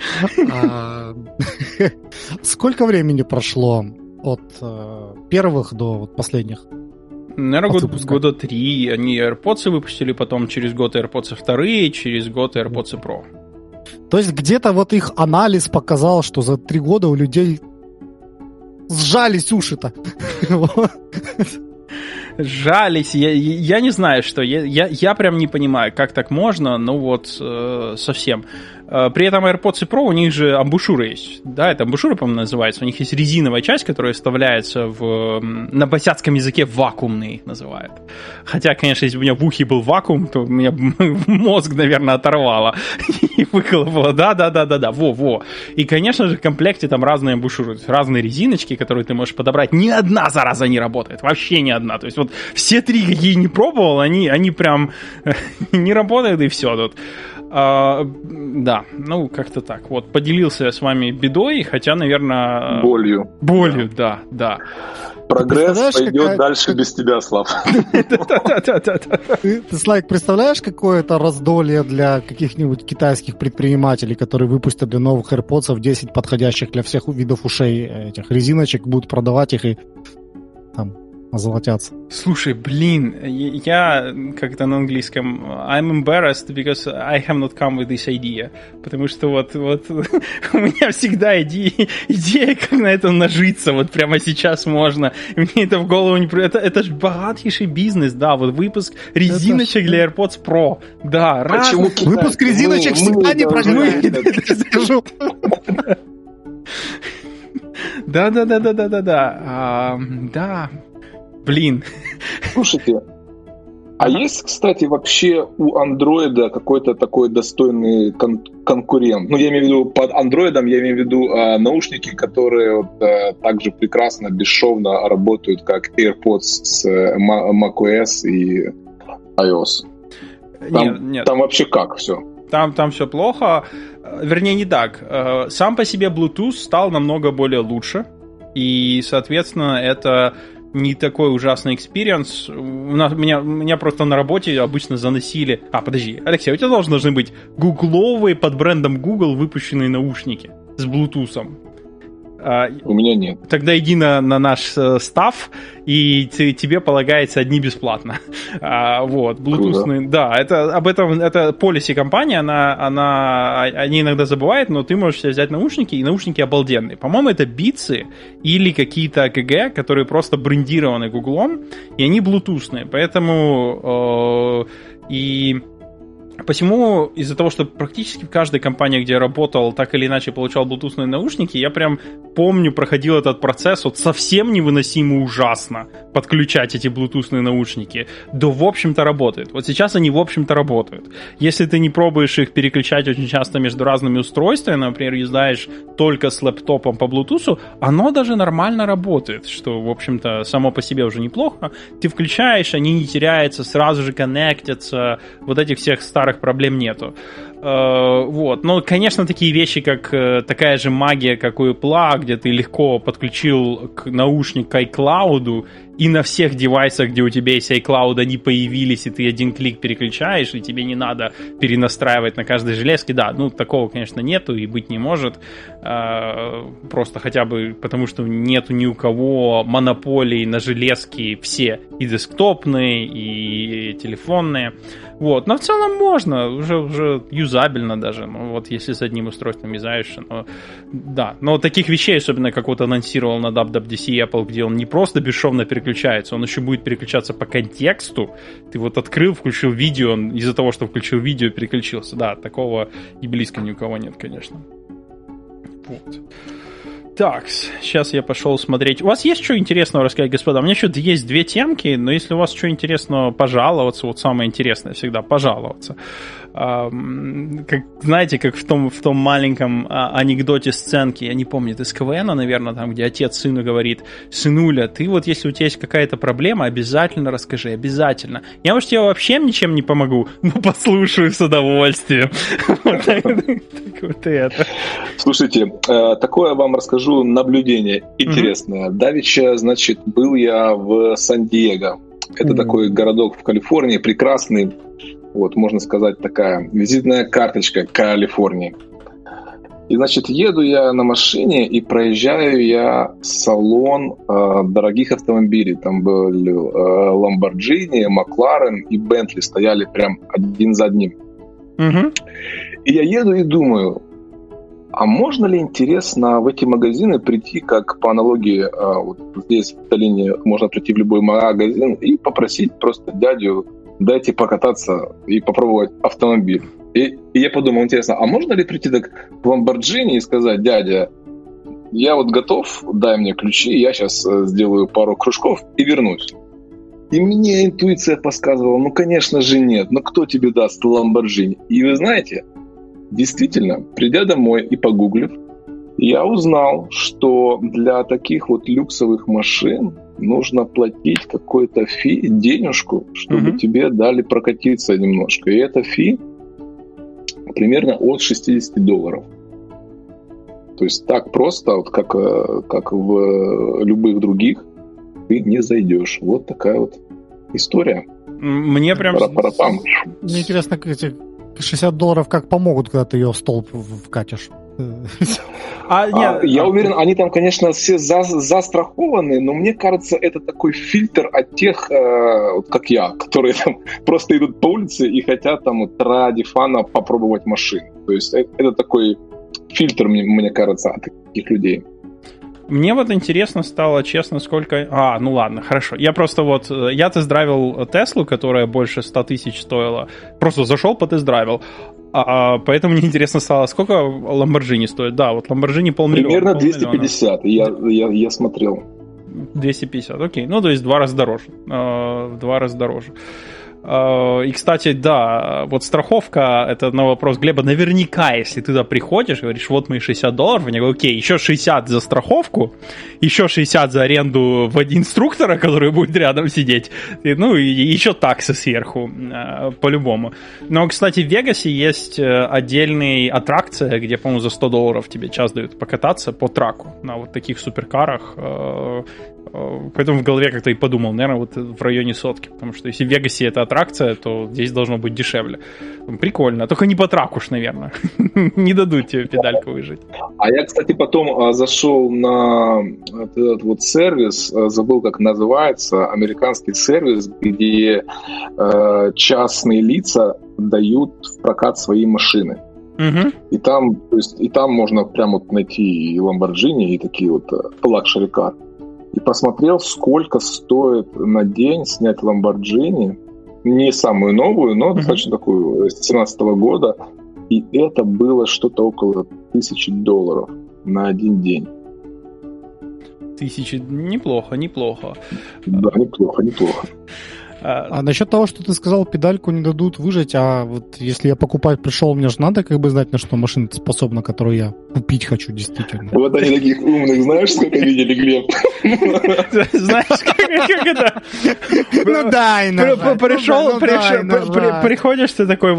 Сколько времени прошло от первых до последних? Наверное, года 3. Они AirPods выпустили, потом через год AirPods 2, через год AirPods Pro. То есть где-то вот их анализ показал, что за 3 года у людей сжались уши-то. Сжались. Я не знаю, что. Я прям не понимаю, как так можно, ну вот совсем. При этом AirPods Pro, у них же амбушюры есть. Да, это амбушюры, по-моему, называется. У них есть резиновая часть, которая вставляется на босяцком языке вакуумные их называют. Хотя, конечно, если бы у меня в ухе был вакуум, то у меня мозг, наверное, оторвало. И выколупало. Да. Во. И, конечно же, в комплекте там разные амбушюры, разные резиночки, которые ты можешь подобрать. Ни одна, зараза, не работает. Вообще ни одна. То есть вот все 3, какие не пробовал, они прям не работают, и все тут. Да, ну как-то так. Вот, поделился я с вами бедой, хотя, наверное... Болью, да. Прогресс пойдет дальше без тебя, Слав. Ты, Слайк, представляешь какое-то раздолье для каких-нибудь китайских предпринимателей, которые выпустят для новых AirPods 10 подходящих для всех видов ушей этих резиночек, будут продавать их и там озолотятся. Слушай, блин, я как-то на английском I'm embarrassed because I have not come with this idea. Потому что вот у меня всегда идея, как на этом нажиться. Вот прямо сейчас можно. И мне это в голову не приходит. Это же богатейший бизнес, да. Вот выпуск резиночек для AirPods Pro. Да, почему выпуск резиночек всегда не прогнет. Скажу. Да. Да. Блин. Слушайте, а есть, кстати, вообще у Андроида какой-то такой достойный конкурент? Ну, я имею в виду, под Андроидом я имею в виду наушники, которые вот, также прекрасно, бесшовно работают, как AirPods с macOS и iOS. Нет. Там вообще как все? Там все плохо. Вернее, не так. Сам по себе Bluetooth стал намного более лучше. И, соответственно, это не такой ужасный экспириенс. Меня просто на работе обычно заносили... Подожди, Алексей, у тебя должны быть гугловые под брендом Google выпущенные наушники с Bluetooth. У меня нет. Тогда иди на наш став, и тебе полагается одни бесплатно. Вот, Bluetooth. Да, это policy компания, они иногда забывают, но ты можешь себе взять наушники, и наушники обалденные. По-моему, это Beats или какие-то АКГ, которые просто брендированы Гуглом, и они блутусные. Поэтому Посему, из-за того, что практически в каждой компании, где я работал, так или иначе получал блутусные наушники, я прям помню, проходил этот процесс вот совсем невыносимо ужасно подключать эти блутусные наушники. Да, в общем-то, работает. Вот сейчас они, в общем-то, работают. Если ты не пробуешь их переключать очень часто между разными устройствами, например, езжаешь только с лэптопом по блутусу, оно даже нормально работает, что, в общем-то, само по себе уже неплохо. Ты включаешь, они не теряются, сразу же коннектятся, вот этих всех старых проблем нету. Вот. Но, конечно, такие вещи, как такая же магия, как у Apple, где ты легко подключил наушник к iCloud, и на всех девайсах, где у тебя есть iCloud, они появились, и ты один клик переключаешь, и тебе не надо перенастраивать на каждой железке. Да, такого, конечно, нету и быть не может. Просто хотя бы потому, что нету ни у кого монополий на железки все, и десктопные, и телефонные. Вот. Но в целом можно, уже юзабельно даже, вот если с одним устройством юзаешь. Да, но таких вещей, особенно как вот анонсировал на WWDC Apple, где он не просто бесшовно переключается, он еще будет переключаться по контексту. Ты вот открыл, включил видео, он из-за того, что включил видео, переключился. Да, такого и близко ни у кого нет, конечно. Вот. Так, сейчас я пошел смотреть. У вас есть что интересного рассказать, господа? У меня что-то есть 2 темки, но если у вас что интересного, пожаловаться. Вот самое интересное всегда пожаловаться. Как, знаете, как в том маленьком анекдоте сценки, я не помню, это из КВН, наверное, там, где отец сыну говорит: сынуля, ты вот если у тебя есть какая-то проблема, обязательно расскажи, обязательно. Я, может, тебе вообще ничем не помогу, но послушаю с удовольствием. Вот это. Слушайте, такое вам расскажу наблюдение интересное. Давеча, значит, был я в Сан-Диего. Это такой городок в Калифорнии, прекрасный. Вот, можно сказать, такая визитная карточка Калифорнии. И, значит, еду я на машине и проезжаю я салон дорогих автомобилей. Там были Lamborghini, Макларен и Бентли стояли прям один за одним. И я еду и думаю, а можно ли, интересно, в эти магазины прийти, как по аналогии, вот здесь в Таллине можно прийти в любой магазин и попросить просто дядю: дайте покататься и попробовать автомобиль. И я подумал, интересно, а можно ли прийти так в Lamborghini и сказать: дядя, я вот готов, дай мне ключи, я сейчас сделаю пару кружков и вернусь. И мне интуиция подсказывала, конечно же нет, но кто тебе даст Lamborghini? И вы знаете, действительно, придя домой и погуглив, я узнал, что для таких вот люксовых машин нужно платить какой-то денежку, чтобы тебе дали прокатиться немножко. И это примерно от $60. То есть так просто, вот как в любых других, ты не зайдешь. Вот такая вот история. Мне прям... Мне интересно, эти $60 как помогут, когда ты ее в столб вкатишь? Я уверен, они там, конечно, все застрахованы, но мне кажется, это такой фильтр от тех, как я, которые там просто идут по улице и хотят там вот ради фана попробовать машину. То есть это такой фильтр, мне кажется, от таких людей. Мне вот интересно стало, честно, сколько... ну ладно, хорошо. Я просто вот... Я тест-драйвил Теслу, которая больше 100 тысяч стоила. Просто зашел, потест-драйвил. Поэтому мне интересно стало, сколько Lamborghini стоит. Да, вот Lamborghini $500,000. Примерно 250, я смотрел. 250, окей. Ну, то есть в 2 раза дороже. В 2 раза дороже. И, кстати, да, вот страховка, это на вопрос Глеба, наверняка, если ты туда приходишь, говоришь, вот мои $60, они говорят, окей, еще 60 за страховку, еще 60 за аренду инструктора, который будет рядом сидеть, ну, и еще таксы сверху, по-любому. Но, кстати, в Вегасе есть отдельная аттракция, где, по-моему, за $100 тебе час дают покататься по траку на вот таких суперкарах. Поэтому в голове как-то и подумал, наверное, вот в районе 100, потому что если в Вегасе это аттракция, то здесь должно быть дешевле. Прикольно, только не по траку уж, наверное. Не дадут тебе педальку выжать. А я, кстати, потом зашел на этот вот сервис, забыл, как называется, американский сервис, где частные лица дают в прокат свои машины. Угу. И там можно прямо вот найти и Lamborghini, и такие вот luxury car. И посмотрел, сколько стоит на день снять Lamborghini. Не самую новую, но достаточно такую, с 2017 года. И это было что-то около $1000 на один день. 1000, неплохо. Да, неплохо. А насчет того, что ты сказал, педальку не дадут выжать, а вот если я покупать пришел, мне же надо как бы знать, на что машина способна, которую я купить хочу, действительно. Вот они таких умных, знаешь, сколько видели, Глеб? Знаешь, как это? Ну дай нажать. Приходишь ты такой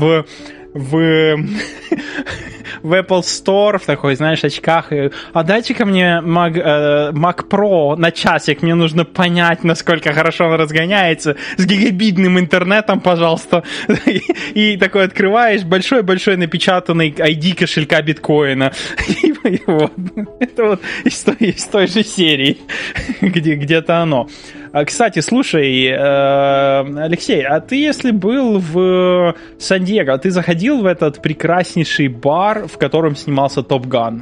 в Apple Store, в такой, знаешь, очках. А дайте-ка мне Mac Pro на часик, мне нужно понять, насколько хорошо он разгоняется, с гигабитным интернетом, пожалуйста. И такой открываешь большой-большой напечатанный ID кошелька биткоина. И вот. Это вот из той же серии, где-то оно. Кстати, слушай, Алексей, а ты, если был в Сан-Диего, ты заходил в этот прекраснейший бар, в котором снимался Топ Ган?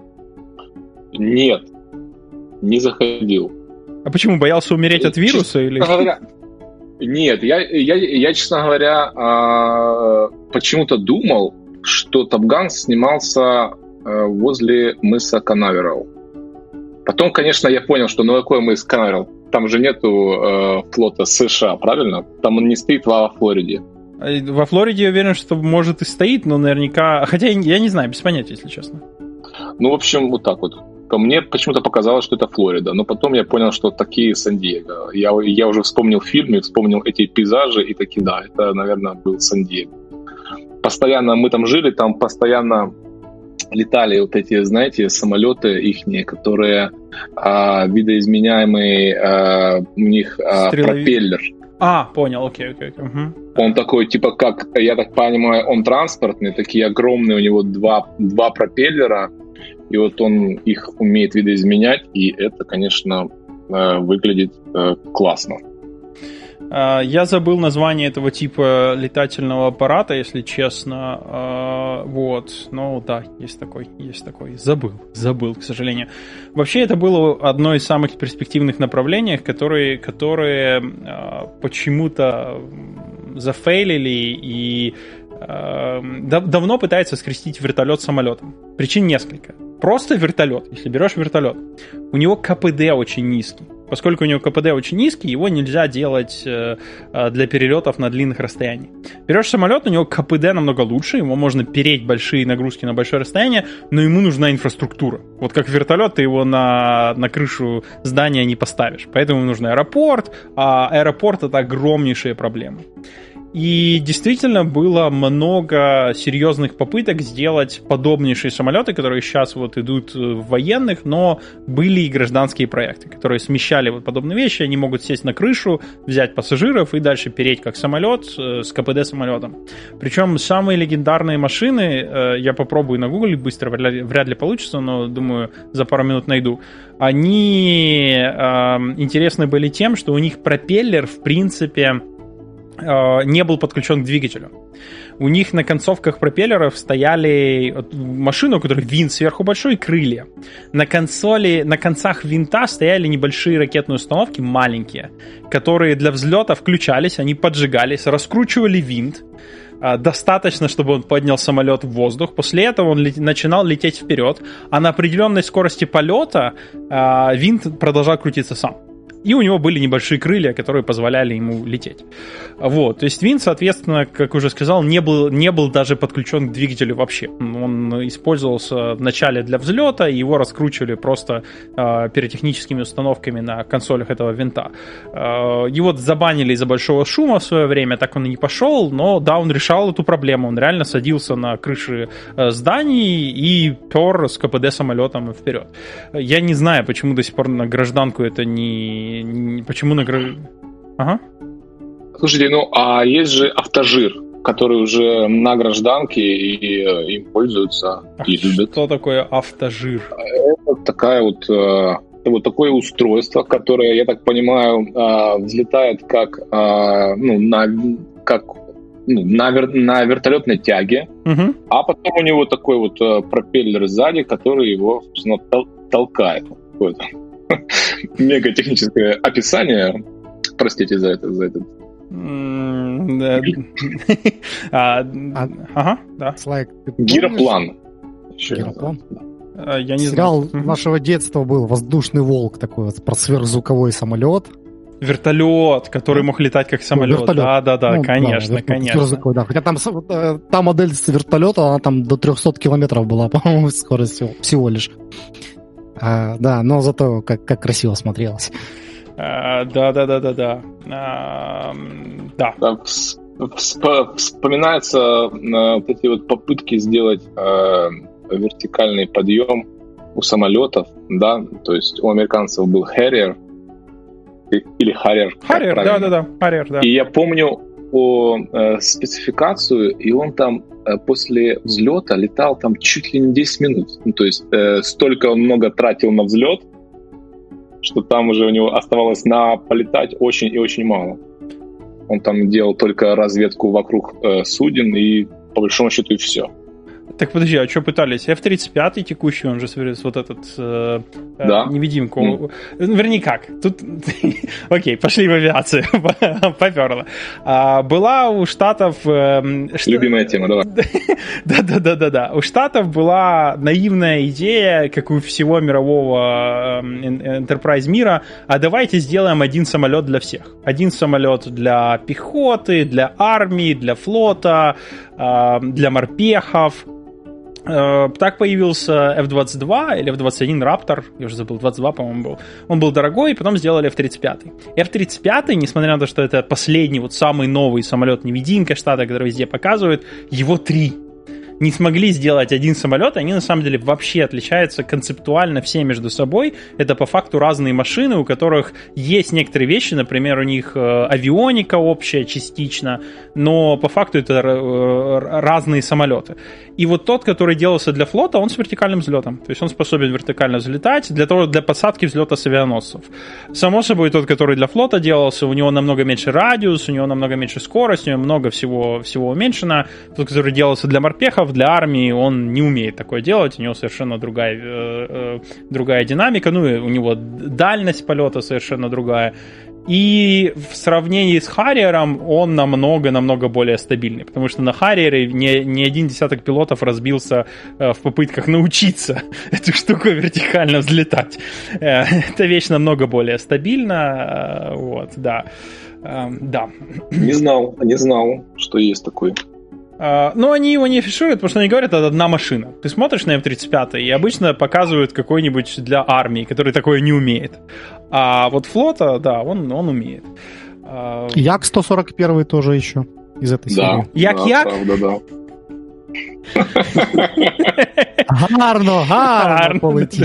Нет, не заходил. А почему, боялся умереть от вируса? Или? Нет, я, честно говоря, почему-то думал, что Топ Ган снимался возле мыса Канаверал. Потом, конечно, я понял, что ну какой мыс Канаверал? Там же нету флота США, правильно? Там он не стоит во Флориде. Во Флориде я уверен, что может и стоит, но наверняка... Хотя я не знаю, без понятия, если честно. Ну, в общем, вот так вот. Мне почему-то показалось, что это Флорида. Но потом я понял, что такие Сан-Диего. Я уже вспомнил фильмы, вспомнил эти пейзажи, и таки да, это, наверное, был Сан-Диего. Постоянно мы там жили, там постоянно летали вот эти, знаете, самолеты ихние, которые видоизменяемый, у них пропеллер. Понял, окей. Угу. Он такой, типа, как, я так понимаю, он транспортный, такие огромные, у него два пропеллера, и вот он их умеет видоизменять, и это, конечно, выглядит классно. Я забыл название этого типа летательного аппарата, если честно. Вот. Ну да, есть такой. Забыл, к сожалению. Вообще, это было одно из самых перспективных направлений, которые почему-то зафейлили и давно пытаются скрестить вертолет с самолетом. Причин несколько. Просто вертолет, если берешь вертолет, у него КПД очень низкий. Поскольку у него КПД очень низкий, его нельзя делать для перелетов на длинных расстояниях. Берешь самолет, у него КПД намного лучше, ему можно переть большие нагрузки на большое расстояние, но ему нужна инфраструктура. Вот как вертолет, ты его на крышу здания не поставишь. Поэтому ему нужен аэропорт, а аэропорт — это огромнейшие проблемы. И действительно было много серьезных попыток сделать подобнейшие самолеты, которые сейчас вот идут в военных, но были и гражданские проекты, которые смещали вот подобные вещи. Они могут сесть на крышу, взять пассажиров и дальше переть как самолет с КПД самолетом. Причем самые легендарные машины, я попробую нагуглить быстро, вряд ли получится, но думаю, за пару минут найду. Они интересны были тем, что у них пропеллер, в принципе, не был подключен к двигателю. У них на концовках пропеллеров стояли машины, у которых винт сверху большой, и крылья. На концах винта стояли небольшие ракетные установки, маленькие, которые для взлета включались, они поджигались, раскручивали винт, достаточно, чтобы он поднял самолет в воздух. После этого он начинал лететь вперед, а на определенной скорости полета винт продолжал крутиться сам. И у него были небольшие крылья, которые позволяли ему лететь. Вот. То есть винт, соответственно, как уже сказал, не был даже подключен к двигателю вообще. Он использовался вначале для взлета, и его раскручивали просто пиротехническими установками на консолях этого винта. Его забанили из-за большого шума в свое время, так он и не пошел, но да, он решал эту проблему. Он реально садился на крыши зданий и пер с КПД самолетом вперед. Я не знаю, почему до сих пор на гражданку это почему на... Ага. Слушайте, а есть же автожир, который уже на гражданке и им пользуются и любят. Что такое автожир? Это такая вот такое устройство, которое, я так понимаю, взлетает как на вертолетной тяге, угу. А потом у него такой вот пропеллер сзади, который его, собственно, толкает. Какое-то мегатехническое описание. Простите за это. Ага, да. Гироплан. Я не знаю. Сериал нашего детства был «Воздушный волк», такой вот про сверхзвуковой самолет. Вертолет, который мог летать как самолет. Да, конечно. Да. Хотя там та модель с вертолета, она там до 300 километров была, по-моему, скорость всего лишь. Да, но зато как красиво смотрелось. Да. Вспоминаются вот эти вот попытки сделать вертикальный подъем у самолетов, да, то есть у американцев был Harrier или Harrier. Harrier, да. И я помню спецификацию, и он там после взлета летал там чуть ли не 10 минут. То есть столько он много тратил на взлет, что там уже у него оставалось полетать очень и очень мало. Он там делал только разведку вокруг суден, и по большому счету и все. Так подожди, а что пытались? F-35 текущий, он же вот этот невидимку. Вернее, как? Тут... Окей, пошли в авиацию. Поперло. Была у Штатов... Любимая тема, давай. Да. У Штатов была наивная идея, как у всего мирового enterprise мира, а давайте сделаем один самолет для всех. Один самолет для пехоты, для армии, для флота, для морпехов. Так появился F-22 или F-21 Raptor, я уже забыл, 22, по-моему, был. Он был дорогой, и потом сделали F-35. F-35, несмотря на то, что это последний, вот самый новый самолет-невидимка штата, который везде показывают, его 3. Не смогли сделать один самолет, они на самом деле вообще отличаются концептуально все между собой. Это по факту разные машины, у которых есть некоторые вещи, например, у них авионика общая частично, но по факту это разные самолеты. И вот тот, который делался для флота, он с вертикальным взлетом. То есть он способен вертикально взлетать для посадки взлета с авианосцев. Само собой, тот, который для флота делался, у него намного меньше радиус, у него намного меньше скорость, у него много всего уменьшено. Тот, который делался для морпехов, для армии, он не умеет такое делать, у него совершенно другая динамика, ну и у него дальность полета совершенно другая. И в сравнении с Харриером он намного более стабильный, потому что на Харриере не один десяток пилотов разбился в попытках научиться эту штуку вертикально взлетать. Эта вещь намного более стабильна, вот, да. Не знал, что есть такой. Но они его не афишируют, потому что они говорят, это одна машина. Ты смотришь на F-35, и обычно показывают какой-нибудь для армии, который такое не умеет. А вот флота, да, он умеет. Як-141 тоже еще. из этой серии. Як-як? Правда, да. Гарно полетіло.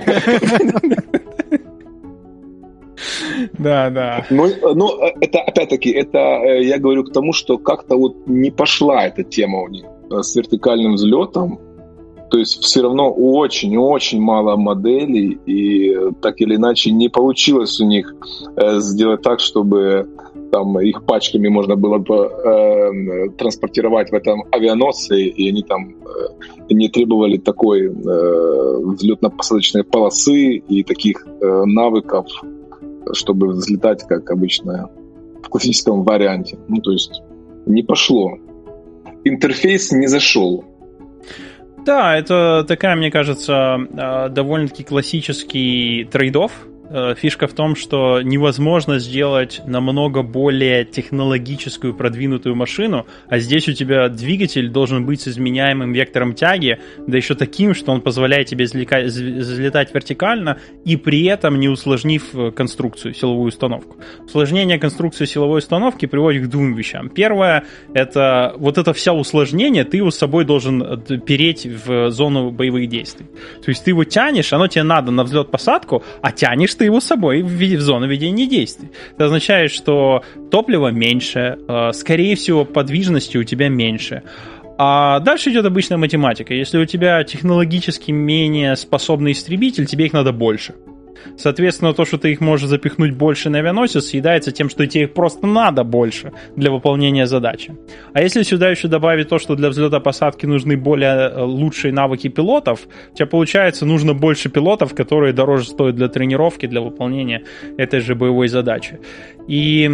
Да. Ну, это, опять-таки, это я говорю к тому, что как-то вот не пошла эта тема у них с вертикальным взлетом. То есть все равно очень-очень мало моделей, и так или иначе не получилось у них сделать так, чтобы там их пачками можно было бы транспортировать в этом авианосце, и они там не требовали такой взлетно-посадочной полосы и таких навыков, чтобы взлетать, как обычно в классическом варианте. Ну, то есть не пошло. Интерфейс не зашел. Да, это такая, мне кажется, довольно-таки классический трейд-офф. Фишка в том, что невозможно сделать намного более технологическую продвинутую машину, а здесь у тебя двигатель должен быть с изменяемым вектором тяги, да еще таким, что он позволяет тебе взлетать вертикально и при этом не усложнив конструкцию, силовую установку. Усложнение конструкции силовой установки приводит к двум вещам. Первое, это вот это все усложнение ты его с собой должен переть в зону боевых действий. То есть ты его тянешь, оно тебе надо на взлет-посадку, а тянешь ты его с собой в зону ведения действий. Это означает, что топлива меньше, скорее всего, подвижности у тебя меньше. А дальше идет обычная математика. Если у тебя технологически менее способный истребитель, тебе их надо больше. Соответственно, то, что ты их можешь запихнуть больше на авианосец, съедается тем, что тебе их просто надо больше для выполнения задачи. А если сюда еще добавить то, что для взлета-посадки нужны более лучшие навыки пилотов, у тебя, получается, нужно больше пилотов, которые дороже стоят для тренировки, для выполнения этой же боевой задачи. И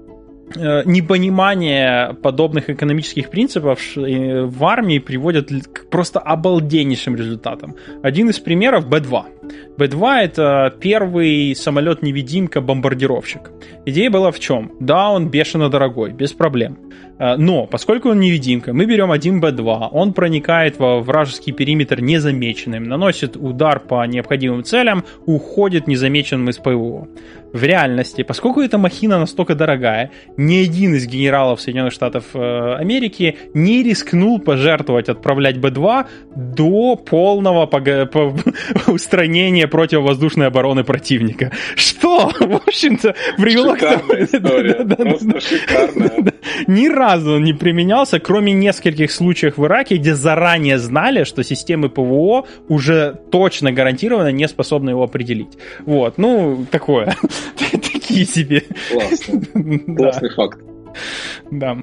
непонимание подобных экономических принципов в армии приводит к просто обалденнейшим результатам. Один из примеров — B-2. B-2 — это первый самолет-невидимка-бомбардировщик. Идея была в чем? Да, он бешено дорогой, без проблем. Но, поскольку он невидимка, мы берем один B-2, он проникает во вражеский периметр незамеченным, наносит удар по необходимым целям, уходит незамеченным из ПВО. В реальности, поскольку эта махина настолько дорогая, ни один из генералов Соединенных Штатов Америки не рискнул пожертвовать отправлять Б-2 до полного устранения противовоздушной обороны противника. Что, в общем-то, привело к тому... Просто шикарная. Ни разу он не применялся, кроме нескольких случаев в Ираке, где заранее знали, что системы ПВО уже точно гарантированно не способны его определить. Вот, ну, такое. Такие себе. Классно. Классный факт. Да.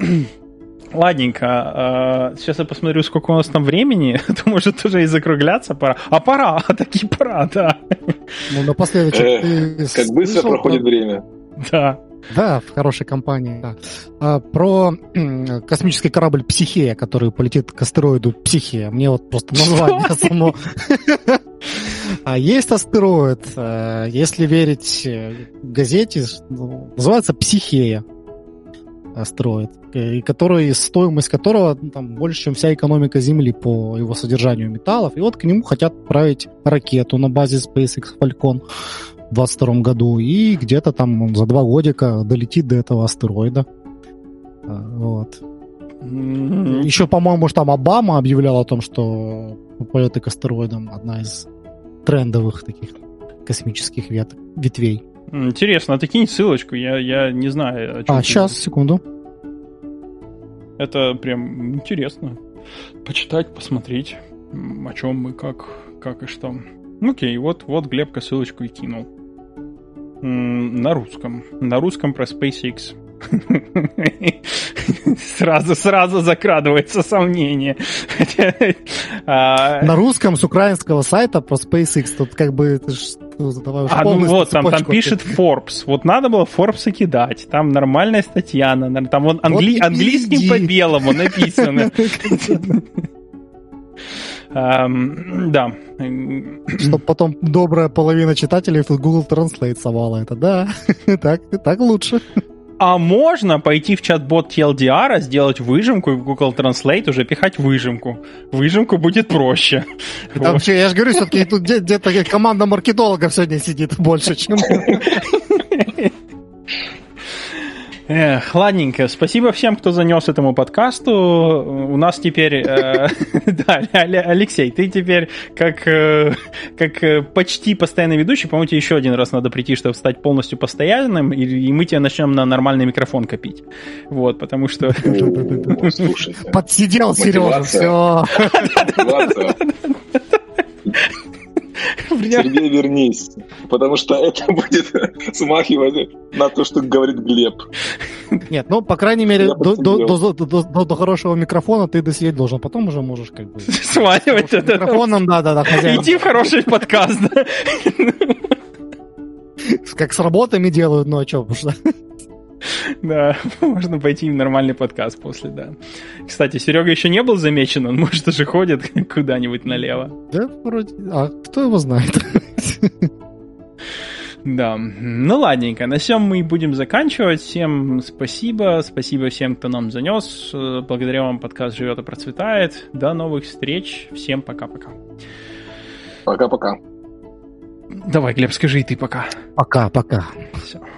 Ладненько. Сейчас я посмотрю, сколько у нас там времени. То может уже и закругляться пора. А пора, таки пора, да. Ну, напоследок. Как быстро проходит время. Да. Да, в хорошей компании. Да. Про космический корабль «Психея», который полетит к астероиду Психея. Мне вот просто название само. А есть астероид, если верить газете, называется «Психея». Астероид, и стоимость которого там, больше, чем вся экономика Земли по его содержанию металлов. И вот к нему хотят отправить ракету на базе SpaceX Falcon в 2022 году, и где-то там за 2 годика долетит до этого астероида. Вот. Еще, по-моему, там Обама объявлял о том, что полеты к астероидам одна из трендовых таких космических ветвей. Интересно, а ты кинь ссылочку, я не знаю. Сейчас, секунду. Это прям интересно. Почитать, посмотреть, о чем мы, как и что. Окей, вот Глебка ссылочку и кинул. На русском. На русском про SpaceX. Сразу закрадывается сомнение. На русском с украинского сайта про SpaceX. Тут как бы... ну вот, там пишет Forbes. Вот надо было Forbes кидать. Там нормальная статья. Там вот английским по белому написано. Да. Чтобы потом добрая половина читателей тут Google Translate совала это. Да, так лучше. А можно пойти в чат-бот TLDR, сделать выжимку и в Google Translate уже пихать выжимку. Выжимку будет проще. Там вот. Я же говорю, все-таки тут где-то команда маркетологов сегодня сидит больше, чем... Ладненько. Спасибо всем, кто занес этому подкасту. У нас теперь... Да, Алексей, ты теперь как почти постоянный ведущий. По-моему, тебе еще один раз надо прийти, чтобы стать полностью постоянным, и мы тебе начнем на нормальный микрофон копить. Вот, потому что... Подсидел, Сережа, все. Сергей, вернись, потому что это будет смахивать на то, что говорит Глеб. Нет, ну, по крайней мере, до хорошего микрофона ты досидеть должен, потом уже можешь как бы... Сваливать это. Микрофоном, да, хозяин. Иди в хороший подкаст, да. Как с работами делают, ну а что, потому что... Да, можно пойти в нормальный подкаст после, да. Кстати, Серега еще не был замечен, он, может, уже ходит куда-нибудь налево. Да, вроде... А кто его знает? Да, ну ладненько, на всем мы будем заканчивать. Всем спасибо, спасибо всем, кто нам занес. Благодаря вам подкаст живет и процветает. До новых встреч, всем пока-пока. Пока-пока. Давай, Глеб, скажи и ты пока. Пока-пока. Все.